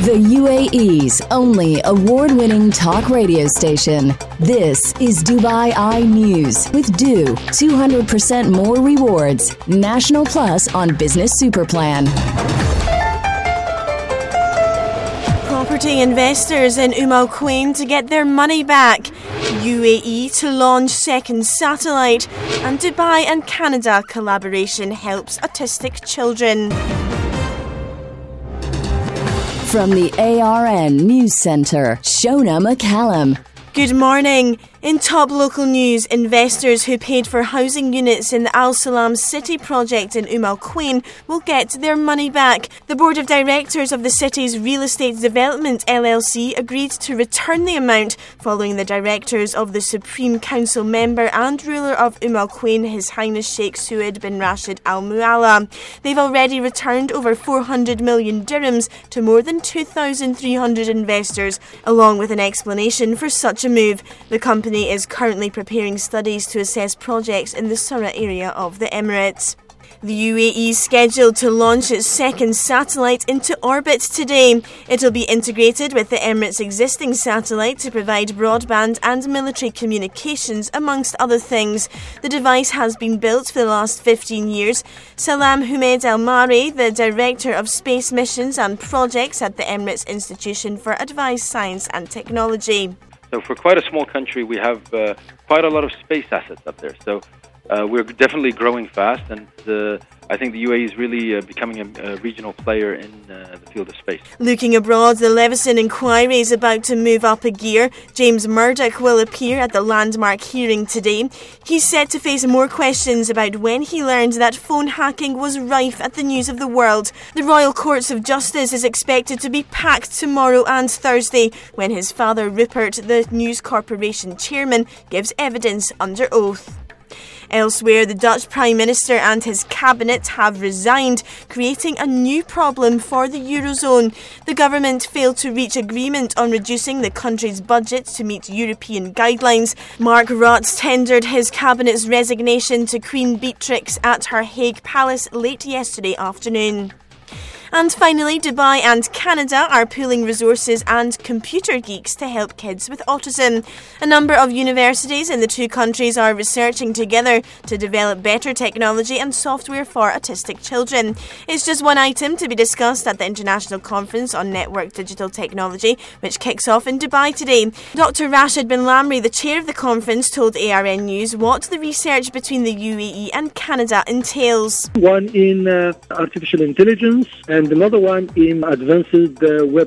The UAE's only award-winning talk radio station. This is Dubai Eye News with Du. 200% more rewards. National Plus on Business Super Plan. Property investors in Al Quwain to get their money back. UAE to launch second satellite. And Dubai and Canada collaboration helps autistic children. From the ARN News Centre, Shona McCallum. Good morning. In top local news, investors who paid for housing units in the Al Salam City project in Al Quwain will get their money back. The board of directors of the city's Real Estate Development LLC agreed to return the amount following the directors of the Supreme Council member and ruler of Al Quwain, His Highness Sheikh Sued bin Rashid Al Mualla. They've already returned over 400 million dirhams to more than 2,300 investors, along with an explanation for such a move. The company is currently preparing studies to assess projects in the Surah area of the Emirates. The UAE is scheduled to launch its second satellite into orbit today. It'll be integrated with the Emirates' existing satellite to provide broadband and military communications, amongst other things. The device has been built for the last 15 years. Salam Humed Al Mari, the Director of Space Missions and Projects at the Emirates Institution for Advanced Science and Technology. So for quite a small country, we have quite a lot of space assets up there. So we're definitely growing fast, and I think the UAE is really becoming a regional player in the field of space. Looking abroad, the Leveson inquiry is about to move up a gear. James Murdoch will appear at the landmark hearing today. He's set to face more questions about when he learned that phone hacking was rife at the News of the World. The Royal Courts of Justice is expected to be packed tomorrow and Thursday when his father Rupert, the News Corporation chairman, gives evidence under oath. Elsewhere, the Dutch Prime Minister and his cabinet have resigned, creating a new problem for the Eurozone. The government failed to reach agreement on reducing the country's budget to meet European guidelines. Mark Rutte tendered his cabinet's resignation to Queen Beatrix at her Hague Palace late yesterday afternoon. And finally, Dubai and Canada are pooling resources and computer geeks to help kids with autism. A number of universities in the two countries are researching together to develop better technology and software for autistic children. It's just one item to be discussed at the International Conference on Network Digital Technology, which kicks off in Dubai today. Dr. Rashid bin Lamri, the chair of the conference, told ARN News what the research between the UAE and Canada entails. One in artificial intelligence and another one in advanced web